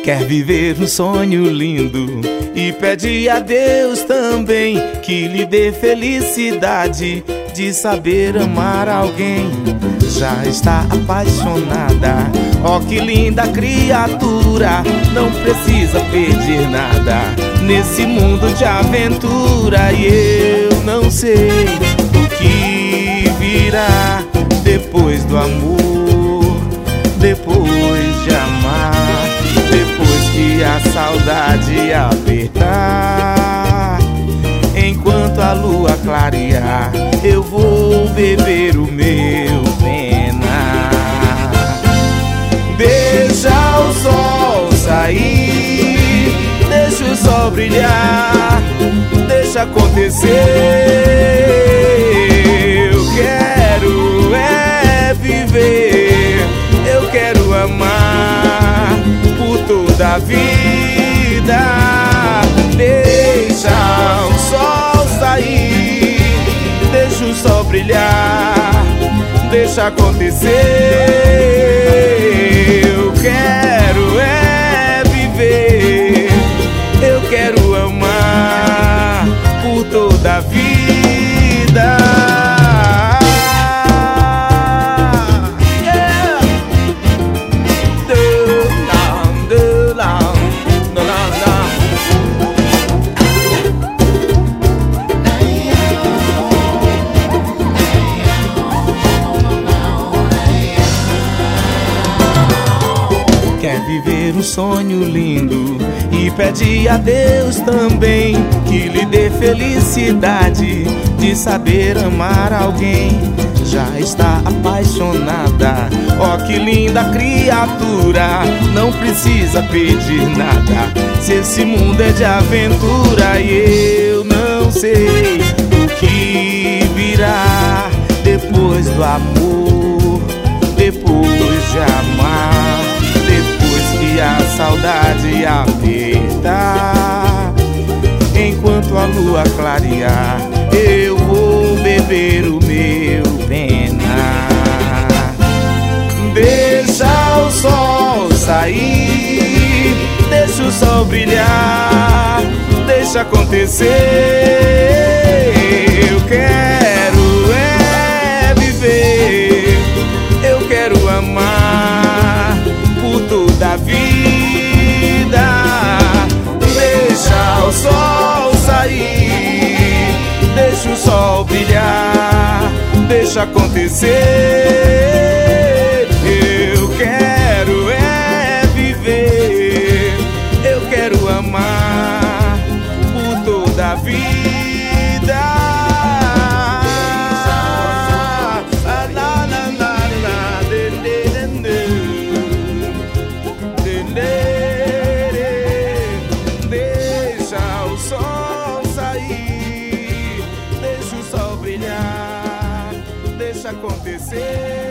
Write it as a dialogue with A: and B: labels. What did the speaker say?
A: Quer viver um sonho lindo e pede a Deus também que lhe dê felicidade de saber amar alguém. Já está apaixonada, ó que linda criatura, não precisa pedir nada nesse mundo de aventura. E eu não sei o que virá depois do amor, depois de amar, depois que a saudade apertar. Enquanto a lua clarear, eu vou beber o meu pena. Deixa o sol sair, deixa o sol brilhar, deixa acontecer. Eu quero viver, eu quero amar por toda a vida. Deixa o sol sair, deixa o sol brilhar, deixa acontecer. Eu quero viver, eu quero amar por toda a vida. Quer viver um sonho lindo e pede a Deus também que lhe dê felicidade de saber amar alguém. Já está apaixonada, ó que linda criatura, não precisa pedir nada se esse mundo é de aventura. E eu não sei o que virá depois do amor, depois de amar, que a saudade apertar. Enquanto a lua clarear, eu vou beber o meu pena. Deixa o sol sair, deixa o sol brilhar, deixa acontecer. Eu quero viver, eu quero amar por toda a vida. Deixa o sol sair, deixa o sol brilhar, deixa acontecer. Eu quero viver, eu quero amar por toda a vida. Deixa o sol sair, deixa o sol brilhar, deixa acontecer.